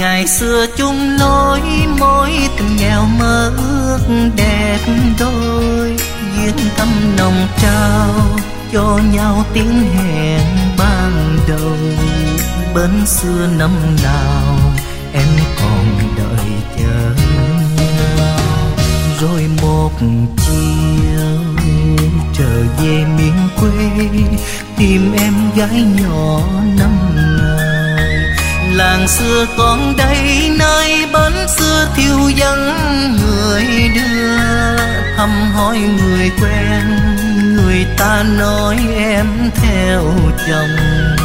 Ngày xưa chung lối mối tình nghèo mơ ước đẹp đôi, duyên thắm nồng trao cho nhau tiếng hẹn ban đầu. Bên xưa năm nào em còn đợi chờ nhau, rồi một chiều trở về miền quê tìm em gái nhỏ năm ngày. Làng xưa còn đây nơi bến xưa thiêu vắng người đưa, thăm hỏi người quen người ta nói em theo chồng.